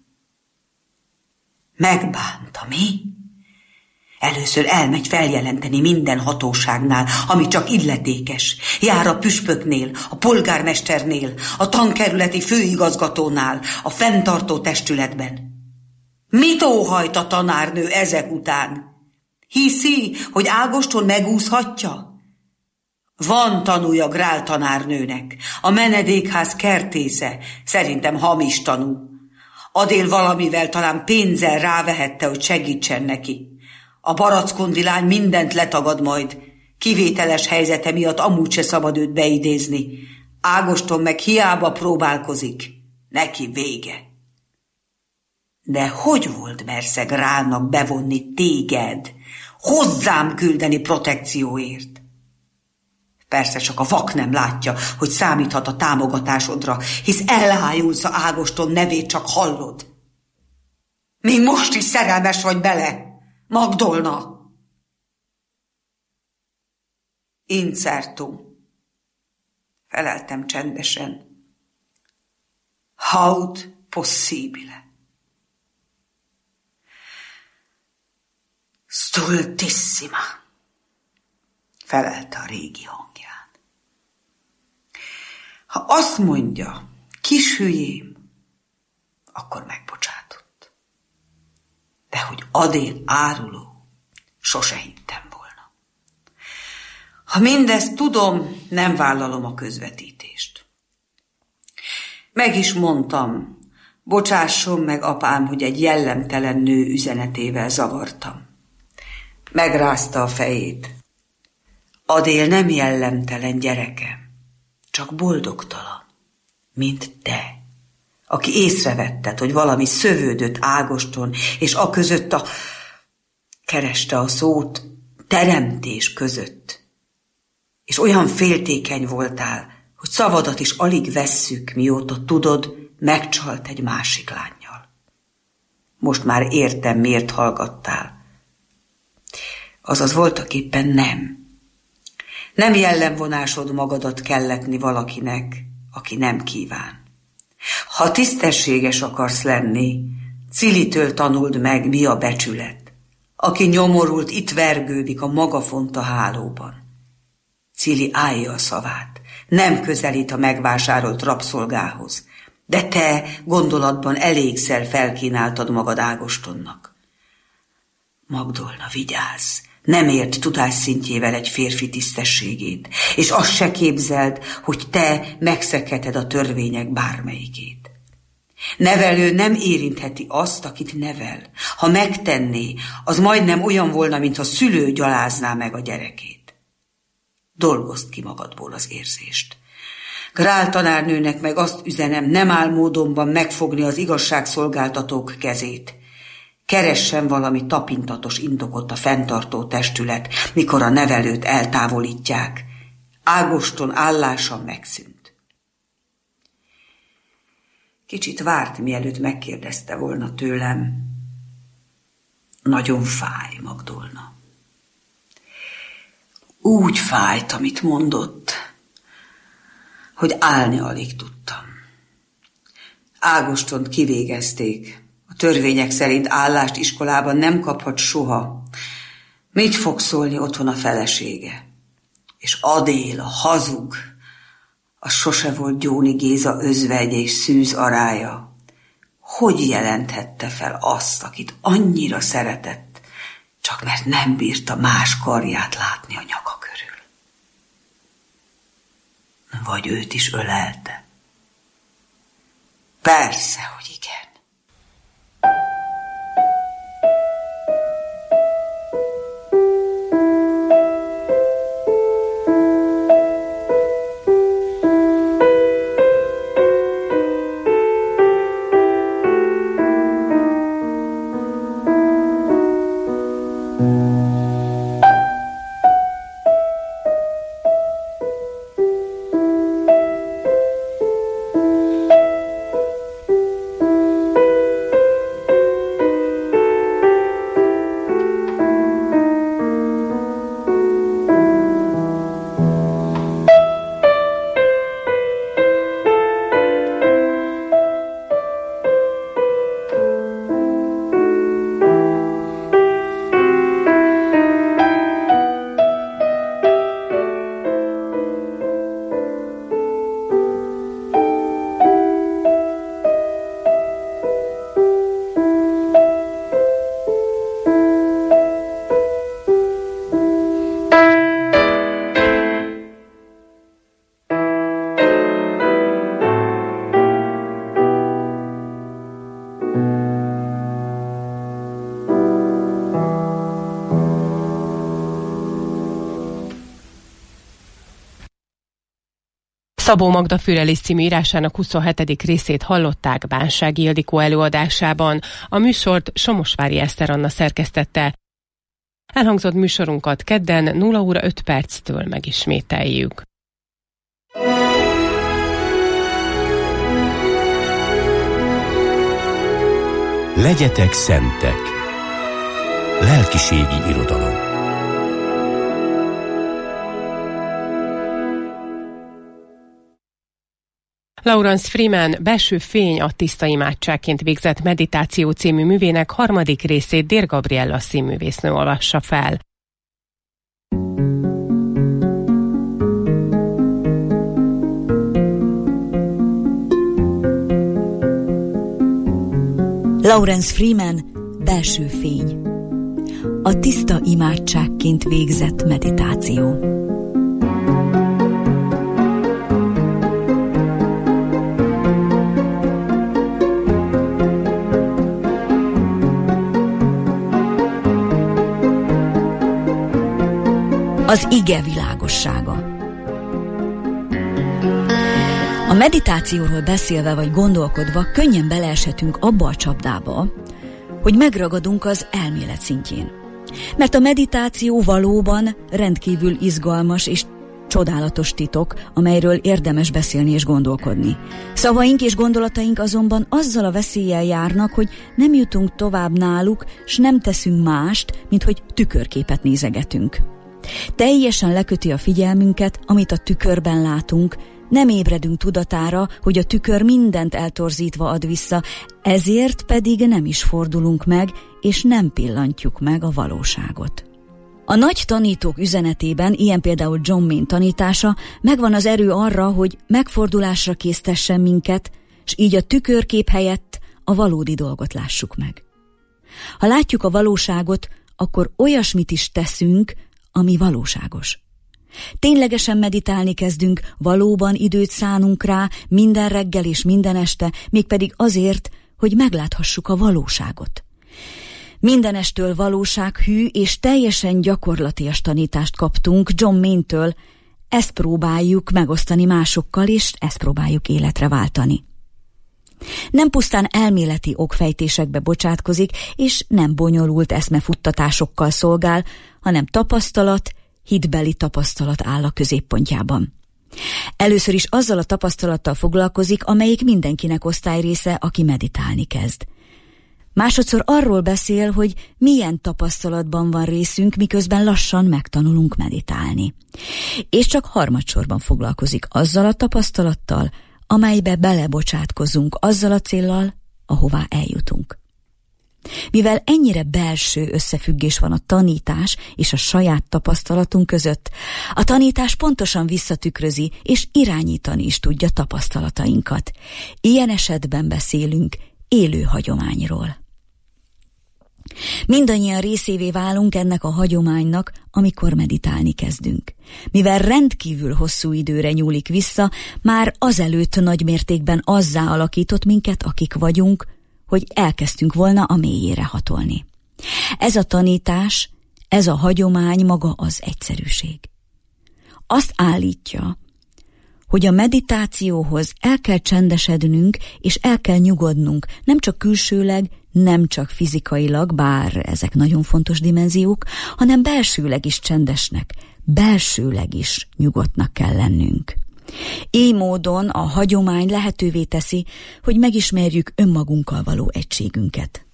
Megbánta, mi? Először elmegy feljelenteni minden hatóságnál, ami csak illetékes. Jár a püspöknél, a polgármesternél, a tankerületi főigazgatónál, a fenntartó testületben. Mit óhajt a tanárnő ezek után? Hiszi, hogy Ágoston megúszhatja? Van tanúja Grál tanárnőnek, a menedékház kertésze, szerintem hamis tanú. Adél valamivel, talán pénzzel rávehette, hogy segítsen neki. A barackondi lány mindent letagad majd, kivételes helyzete miatt amúgy se szabad őt beidézni. Ágoston meg hiába próbálkozik, neki vége. De hogy volt mersze Grálnak bevonni téged, hozzám küldeni protekcióért? Persze csak a vak nem látja, hogy számíthat a támogatásodra, hisz elhájulsz a Ágoston nevét, csak hallod. Még most is szerelmes vagy bele, Magdolna. Incertum. Feleltem csendesen. Haud possibile. Stultissima. Felelte a régi hangján. Ha azt mondja, kis hülyém, akkor megbocsátott. De hogy Adél áruló, sose hittem volna. Ha mindezt tudom, nem vállalom a közvetítést. Meg is mondtam, bocsásson meg apám, hogy egy jellemtelen nő üzenetével zavartam. Megrázta a fejét. Adél nem jellemtelen, gyerekem, csak boldogtalan, mint te. aki észrevetted, hogy valami szövődött Ágoston, és aközött a... kereste a szót, teremtés között. És olyan féltékeny voltál, hogy szavadat is alig vesszük, mióta tudod, megcsalt egy másik lánnyal. Most már értem, miért hallgattál. Azaz voltak éppen nem. Nem jellemvonásod magadat kelletni valakinek, aki nem kíván. Ha tisztességes akarsz lenni, Cilitől tanuld meg, mi a becsület. Aki nyomorult, itt vergődik a maga fonta hálóban. Cili állja a szavát, nem közelít a megvásárolt rabszolgához, de te gondolatban elégszer felkínáltad magad Ágostonnak. Magdolna, vigyázz! Nem ért tudásszintjével egy férfi tisztességét, és azt se képzeld, hogy te megszegheted a törvények bármelyikét. Nevelő nem érintheti azt, akit nevel. Ha megtenné, az majdnem olyan volna, mintha szülő gyalázná meg a gyerekét. Dolgozd ki magadból az érzést. Grál tanárnőnek meg azt üzenem, nem áll módonban megfogni az igazságszolgáltatók kezét. Keressen valami tapintatos indokot a fenntartó testület, mikor a nevelőt eltávolítják. Ágoston állása megszűnt. Kicsit várt, mielőtt megkérdezte volna tőlem. Nagyon fáj, Magdolna. Úgy fájt, amit mondott, hogy állni alig tudtam. Ágostont kivégezték. A törvények szerint állást iskolában nem kaphat soha. Mit fog szólni otthon a felesége? És Adél, a hazug, az sose volt Gyóni Géza özvegy és szűz arája. Hogy jelenthette fel azt, akit annyira szeretett, csak mert nem bírta más karját látni a nyaka körül? Vagy őt is ölelte? Persze, hogy igen. Szabó Magda Fürelis című írásának huszonhetedik részét hallották Bánsági Ildikó előadásában. A műsort Somosvári Eszter Anna szerkesztette. Elhangzott műsorunkat kedden nulla óra öt perctől megismételjük. Legyetek szentek. Lelkiségi irodalom. Lawrence Freeman Belső fény a tiszta imádságként végzett meditáció című művének harmadik részét Dér Gabriella színművésznő olvassa fel. Lawrence Freeman Belső fény. A tiszta imádságként végzett meditáció. Az ige világossága. A meditációról beszélve vagy gondolkodva könnyen beleeshetünk abba a csapdába, hogy megragadunk az elmélet szintjén. Mert a meditáció valóban rendkívül izgalmas és csodálatos titok, amelyről érdemes beszélni és gondolkodni. Szavaink és gondolataink azonban azzal a veszéllyel járnak, hogy nem jutunk tovább náluk, s nem teszünk mást, mint hogy tükörképet nézegetünk. Teljesen leköti a figyelmünket, amit a tükörben látunk, nem ébredünk tudatára, hogy a tükör mindent eltorzítva ad vissza, ezért pedig nem is fordulunk meg, és nem pillantjuk meg a valóságot. A nagy tanítók üzenetében, ilyen például John Main tanítása, megvan az erő arra, hogy megfordulásra késztessen minket, s így a tükörkép helyett a valódi dolgot lássuk meg. Ha látjuk a valóságot, akkor olyasmit is teszünk, ami valóságos. Ténylegesen meditálni kezdünk, valóban időt szánunk rá minden reggel és minden este, mégpedig azért, hogy megláthassuk a valóságot. Mindenestől valósághű és teljesen gyakorlatias tanítást kaptunk John Maintől, ezt próbáljuk megosztani másokkal, és ezt próbáljuk életre váltani. Nem pusztán elméleti okfejtésekbe bocsátkozik, és nem bonyolult eszmefuttatásokkal szolgál, hanem tapasztalat, hitbeli tapasztalat áll a középpontjában. Először is azzal a tapasztalattal foglalkozik, amelyik mindenkinek osztályrésze, aki meditálni kezd. Másodszor arról beszél, hogy milyen tapasztalatban van részünk, miközben lassan megtanulunk meditálni. És csak harmadsorban foglalkozik azzal a tapasztalattal, amelybe belebocsátkozunk azzal a céllal, ahová eljutunk. Mivel ennyire belső összefüggés van a tanítás és a saját tapasztalatunk között, a tanítás pontosan visszatükrözi és irányítani is tudja tapasztalatainkat. Ilyen esetben beszélünk élő hagyományról. Mindannyian részévé válunk ennek a hagyománynak, amikor meditálni kezdünk. Mivel rendkívül hosszú időre nyúlik vissza, már azelőtt nagy mértékben azzá alakított minket, akik vagyunk, hogy elkezdtünk volna a mélyére hatolni. Ez a tanítás, ez a hagyomány maga az egyszerűség. Azt állítja, hogy a meditációhoz el kell csendesednünk, és el kell nyugodnunk, nem csak külsőleg, nem csak fizikailag, bár ezek nagyon fontos dimenziók, hanem belsőleg is csendesnek, belsőleg is nyugodtnak kell lennünk. Így módon a hagyomány lehetővé teszi, hogy megismerjük önmagunkkal való egységünket.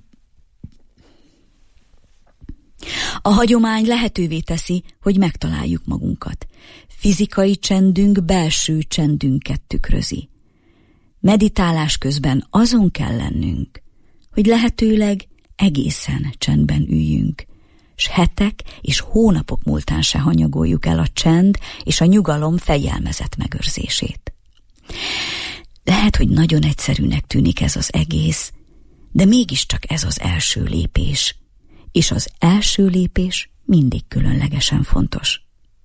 A hagyomány lehetővé teszi, hogy megtaláljuk magunkat. Fizikai csendünk belső csendünket tükrözi. Meditálás közben azon kell lennünk, hogy lehetőleg egészen csendben üljünk, s hetek és hónapok múltán se hanyagoljuk el a csend és a nyugalom fegyelmezett megőrzését. Lehet, hogy nagyon egyszerűnek tűnik ez az egész, de mégiscsak ez az első lépés, és az első lépés mindig különlegesen fontos.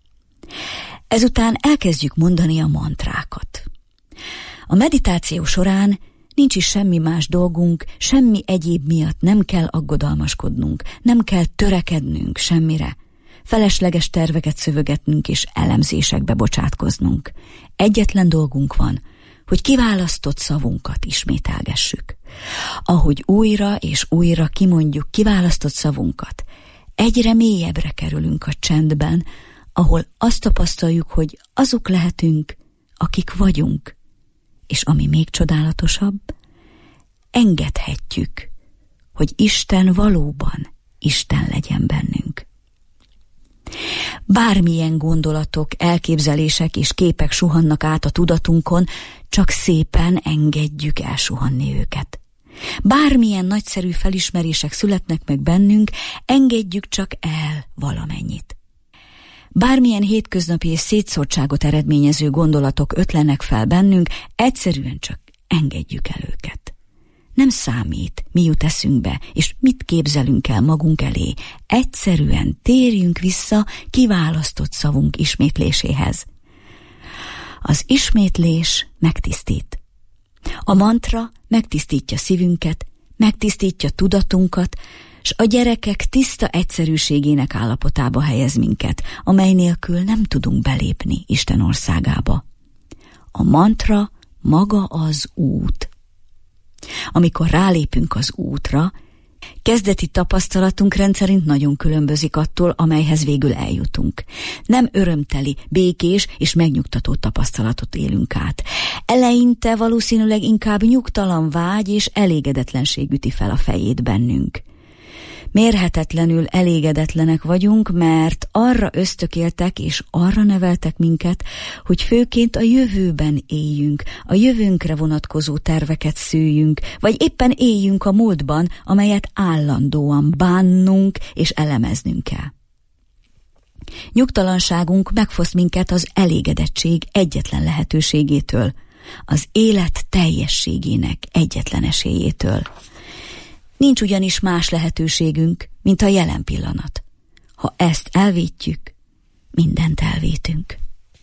Ezután elkezdjük mondani a mantrákat. A meditáció során nincs is semmi más dolgunk, semmi egyéb miatt nem kell aggodalmaskodnunk, nem kell törekednünk semmire, felesleges terveket szövögetnünk és elemzésekbe bocsátkoznunk. Egyetlen dolgunk van, hogy kiválasztott szavunkat ismételgessük. Ahogy újra és újra kimondjuk kiválasztott szavunkat, egyre mélyebbre kerülünk a csendben, ahol azt tapasztaljuk, hogy azok lehetünk, akik vagyunk, és ami még csodálatosabb, engedhetjük, hogy Isten valóban Isten legyen bennünk. Bármilyen gondolatok, elképzelések és képek suhannak át a tudatunkon, csak szépen engedjük elsuhanni őket. Bármilyen nagyszerű felismerések születnek meg bennünk, engedjük csak el valamennyit. Bármilyen hétköznapi és szétszórtságot eredményező gondolatok ötlenek fel bennünk, egyszerűen csak engedjük el őket. Nem számít, mi jut eszünkbe, és mit képzelünk el magunk elé. Egyszerűen térjünk vissza kiválasztott szavunk ismétléséhez. Az ismétlés megtisztít. A mantra megtisztítja szívünket, megtisztítja tudatunkat, s a gyerekek tiszta egyszerűségének állapotába helyez minket, amely nélkül nem tudunk belépni Isten országába. A mantra maga az út. Amikor rálépünk az útra, kezdeti tapasztalatunk rendszerint nagyon különbözik attól, amelyhez végül eljutunk. Nem örömteli, békés és megnyugtató tapasztalatot élünk át. Eleinte valószínűleg inkább nyugtalan vágy és elégedetlenség üti fel a fejét bennünk. Mérhetetlenül elégedetlenek vagyunk, mert arra ösztökéltek és arra neveltek minket, hogy főként a jövőben éljünk, a jövőnkre vonatkozó terveket szüljünk, vagy éppen éljünk a múltban, amelyet állandóan bánnunk és elemeznünk kell. Nyugtalanságunk megfoszt minket az elégedettség egyetlen lehetőségétől, az élet teljességének egyetlen esélyétől. Nincs ugyanis más lehetőségünk, mint a jelen pillanat. Ha ezt elvétjük, mindent elvétünk.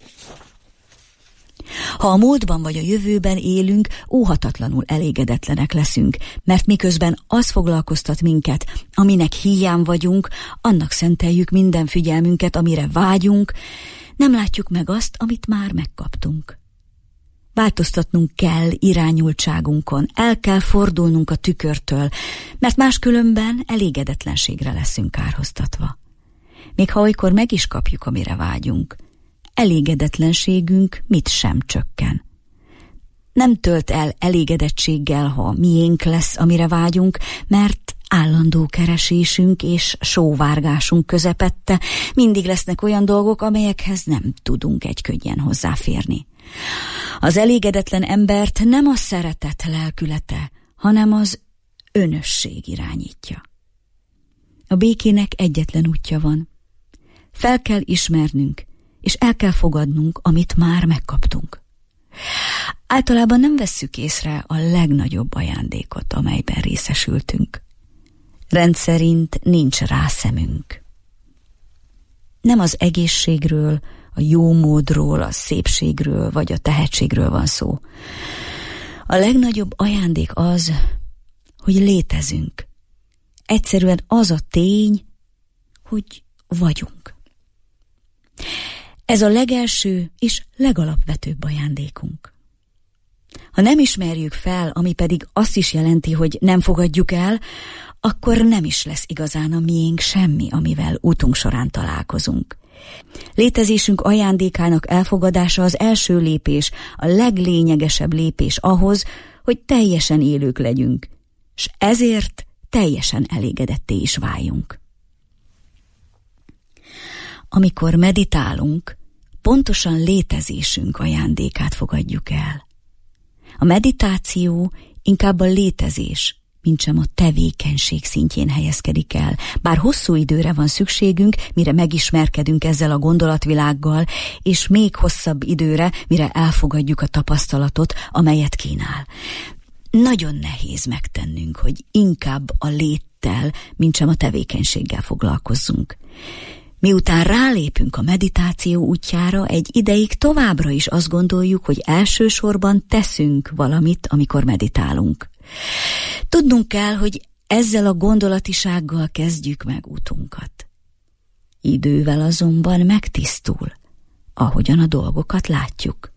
Ha a múltban vagy a jövőben élünk, óhatatlanul elégedetlenek leszünk, mert miközben az foglalkoztat minket, aminek híján vagyunk, annak szenteljük minden figyelmünket, amire vágyunk, nem látjuk meg azt, amit már megkaptunk. Változtatnunk kell irányultságunkon, el kell fordulnunk a tükörtől, mert máskülönben elégedetlenségre leszünk kárhoztatva. Még ha olykor meg is kapjuk, amire vágyunk, elégedetlenségünk mit sem csökken. Nem tölt el elégedettséggel, ha miénk lesz, amire vágyunk, mert állandó keresésünk és sóvárgásunk közepette mindig lesznek olyan dolgok, amelyekhez nem tudunk egykönnyen hozzáférni. Az elégedetlen embert nem a szeretet lelkülete, hanem az önösség irányítja. A békének egyetlen útja van. Fel kell ismernünk, és el kell fogadnunk, amit már megkaptunk. Általában nem vesszük észre a legnagyobb ajándékot, amelyben részesültünk. Rendszerint nincs rá szemünk. Nem az egészségről, a jómódról, a szépségről vagy a tehetségről van szó. A legnagyobb ajándék az, hogy létezünk. Egyszerűen az a tény, hogy vagyunk. Ez a legelső és legalapvetőbb ajándékunk. Ha nem ismerjük fel, ami pedig azt is jelenti, hogy nem fogadjuk el, akkor nem is lesz igazán a miénk semmi, amivel útunk során találkozunk. Létezésünk ajándékának elfogadása az első lépés, a leglényegesebb lépés ahhoz, hogy teljesen élők legyünk, s ezért teljesen elégedetté is váljunk. Amikor meditálunk, pontosan létezésünk ajándékát fogadjuk el. A meditáció inkább a létezés, mintsem a tevékenység szintjén helyezkedik el, bár hosszú időre van szükségünk, mire megismerkedünk ezzel a gondolatvilággal, és még hosszabb időre, mire elfogadjuk a tapasztalatot, amelyet kínál. Nagyon nehéz megtennünk, hogy inkább a léttel, mintsem a tevékenységgel foglalkozzunk. Miután rálépünk a meditáció útjára, egy ideig továbbra is azt gondoljuk, hogy elsősorban teszünk valamit, amikor meditálunk. Tudnunk kell, hogy ezzel a gondolatisággal kezdjük meg útunkat. Idővel azonban megtisztul, ahogyan a dolgokat látjuk.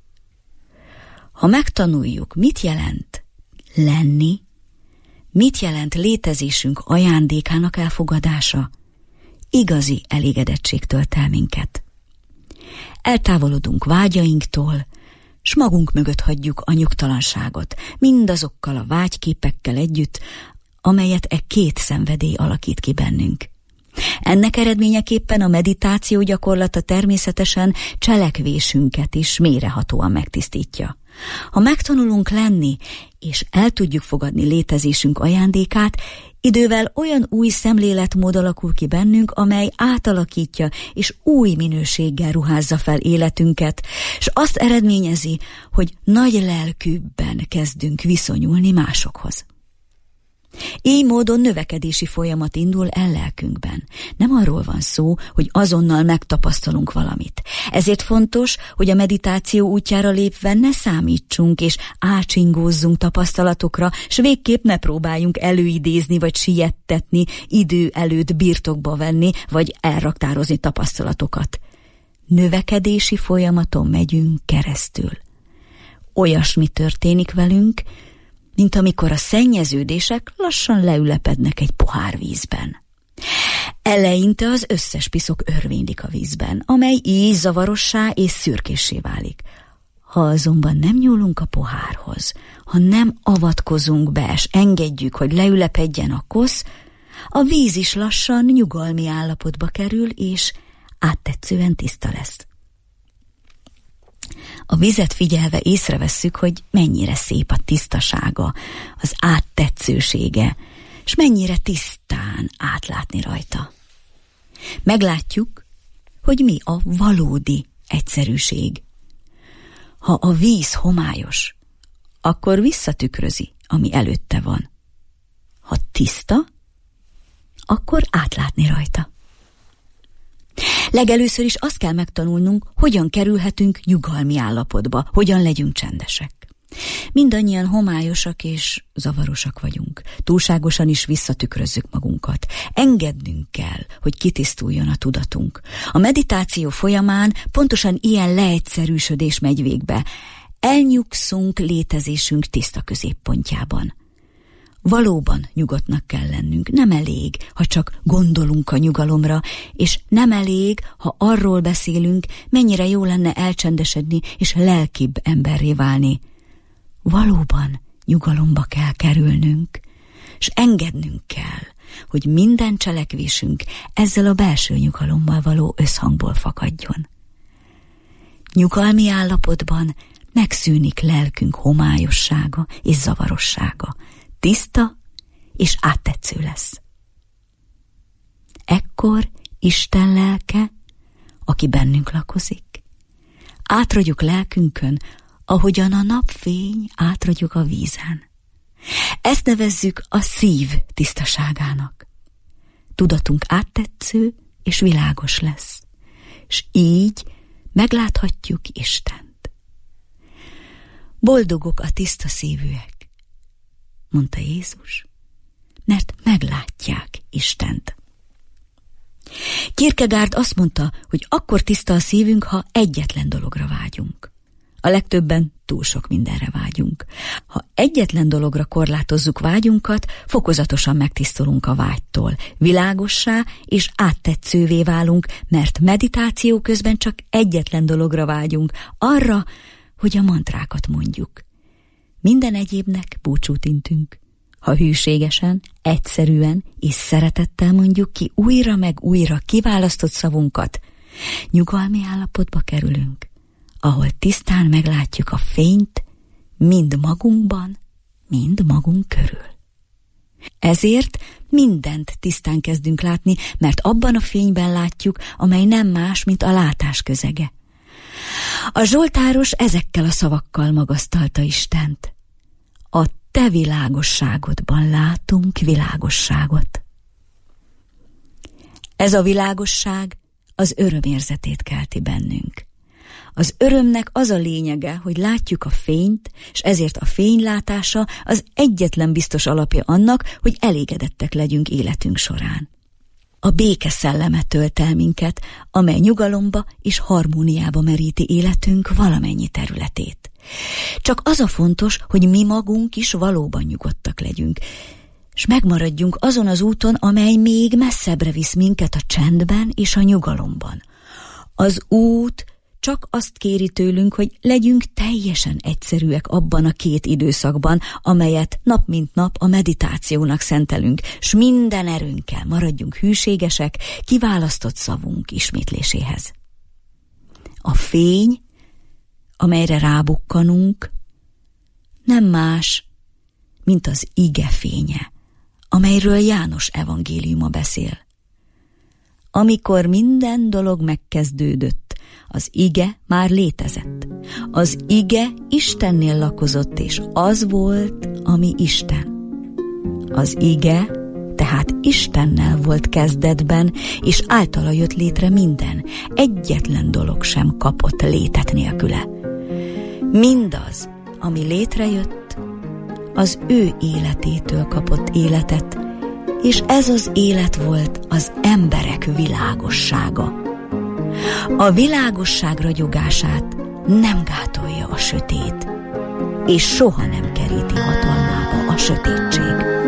Ha megtanuljuk, mit jelent lenni, mit jelent létezésünk ajándékának elfogadása, igazi elégedettség tölt el minket. Eltávolodunk vágyainktól, s magunk mögött hagyjuk a nyugtalanságot, mindazokkal a vágyképekkel együtt, amelyet e két szenvedély alakít ki bennünk. Ennek eredményeképpen a meditáció gyakorlata természetesen cselekvésünket is mélyrehatóan megtisztítja. Ha megtanulunk lenni, és el tudjuk fogadni létezésünk ajándékát, idővel olyan új szemléletmód alakul ki bennünk, amely átalakítja és új minőséggel ruházza fel életünket, és azt eredményezi, hogy nagy lelkűbben kezdünk viszonyulni másokhoz. Így módon növekedési folyamat indul el lelkünkben. Nem arról van szó, hogy azonnal megtapasztalunk valamit. Ezért fontos, hogy a meditáció útjára lépve ne számítsunk és ácsingózzunk tapasztalatokra, s végképp ne próbáljunk előidézni vagy siettetni, idő előtt birtokba venni vagy elraktározni tapasztalatokat. Növekedési folyamaton megyünk keresztül. olyasmi történik velünk, mint amikor a szennyeződések lassan leülepednek egy pohár vízben. Eleinte az összes piszok örvénylik a vízben, amely így zavarossá és szürkéssé válik. Ha azonban nem nyúlunk a pohárhoz, ha nem avatkozunk be, és engedjük, hogy leülepedjen a kosz, a víz is lassan nyugalmi állapotba kerül, és áttetszően tiszta lesz. A vizet figyelve észrevesszük, hogy mennyire szép a tisztasága, az áttetszősége, és mennyire tisztán átlátni rajta. Meglátjuk, hogy mi a valódi egyszerűség. Ha a víz homályos, akkor visszatükrözi, ami előtte van. Ha tiszta, akkor átlátni rajta. Legelőször is azt kell megtanulnunk, hogyan kerülhetünk nyugalmi állapotba, hogyan legyünk csendesek. Mindannyian homályosak és zavarosak vagyunk. Túlságosan is visszatükrözzük magunkat. Engednünk kell, hogy kitisztuljon a tudatunk. A meditáció folyamán pontosan ilyen leegyszerűsödés megy végbe. Elnyugszunk létezésünk tiszta középpontjában. Valóban nyugodtnak kell lennünk. Nem elég, ha csak gondolunk a nyugalomra, és nem elég, ha arról beszélünk, mennyire jó lenne elcsendesedni és lelkibb emberré válni. Valóban nyugalomba kell kerülnünk, és engednünk kell, hogy minden cselekvésünk ezzel a belső nyugalommal való összhangból fakadjon. Nyugalmi állapotban megszűnik lelkünk homályossága és zavarossága, tiszta és áttetsző lesz. Ekkor Isten lelke, aki bennünk lakozik, átragyog lelkünkön, ahogyan a napfény átragyog a vízen. Ezt nevezzük a szív tisztaságának. Tudatunk áttetsző és világos lesz, és így megláthatjuk Istent. Boldogok a tiszta szívűek, mondta Jézus, mert meglátják Istent. Kierkegaard azt mondta, hogy akkor tiszta a szívünk, ha egyetlen dologra vágyunk. A legtöbben túl sok mindenre vágyunk. Ha egyetlen dologra korlátozzuk vágyunkat, fokozatosan megtisztulunk a vágytól. Világossá és áttetszővé válunk, mert meditáció közben csak egyetlen dologra vágyunk, arra, hogy a mantrákat mondjuk. Minden egyébnek búcsút intünk. Ha hűségesen, egyszerűen és szeretettel mondjuk ki újra meg újra kiválasztott szavunkat, nyugalmi állapotba kerülünk, ahol tisztán meglátjuk a fényt mind magunkban, mind magunk körül. Ezért mindent tisztán kezdünk látni, mert abban a fényben látjuk, amely nem más, mint a látás közege. A zsoltáros ezekkel a szavakkal magasztalta Istent. A te világosságodban látunk világosságot. Ez a világosság az örömérzetét kelti bennünk. Az örömnek az a lényege, hogy látjuk a fényt, és ezért a fénylátása az egyetlen biztos alapja annak, hogy elégedettek legyünk életünk során. A béke szelleme tölt el minket, amely nyugalomba és harmóniába meríti életünk valamennyi területét. Csak az a fontos, hogy mi magunk is valóban nyugodtak legyünk, és megmaradjunk azon az úton, amely még messzebbre visz minket a csendben és a nyugalomban. Az út csak azt kéri tőlünk, hogy legyünk teljesen egyszerűek abban a két időszakban, amelyet nap mint nap a meditációnak szentelünk, s minden erőnkkel maradjunk hűségesek kiválasztott szavunk ismétléséhez. A fény, amelyre rábukkanunk, nem más, mint az ige fénye, amelyről János evangéliuma beszél. Amikor minden dolog megkezdődött, az ige már létezett. Az ige Istennél lakozott, és az volt, ami Isten. Az ige tehát Istennel volt kezdetben, és általa jött létre minden. Egyetlen dolog sem kapott létet nélküle. Mindaz, ami létrejött, az ő életétől kapott életet, és ez az élet volt az emberek világossága. A világosság ragyogását nem gátolja a sötét. és soha nem keríti hatalmába a sötétség.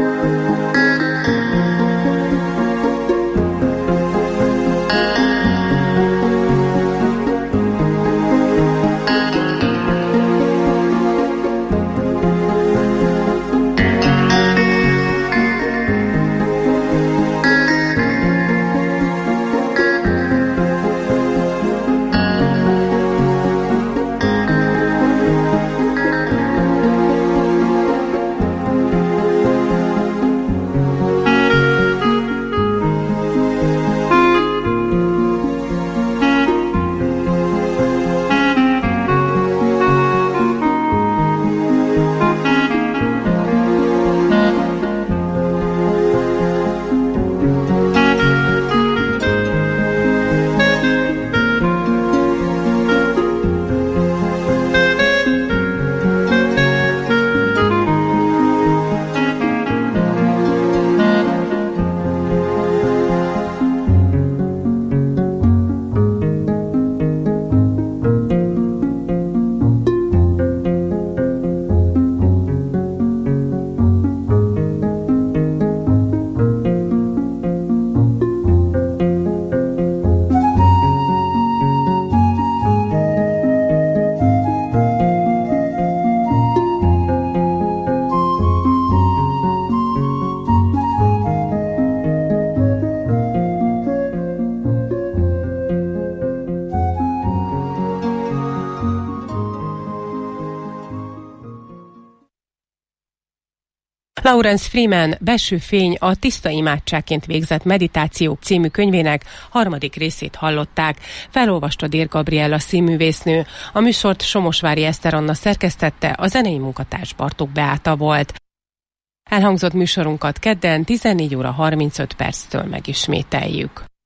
Lawrence Freeman Belső fény a tiszta imádságként végzett meditációk című könyvének harmadik részét hallották. Felolvasta Dér Gabriella színművésznő. A műsort Somosvári Eszter Anna szerkesztette, a zenei munkatárs Bartók Beáta volt. Elhangzott műsorunkat kedden tizennégy óra harmincöt perctől megismételjük.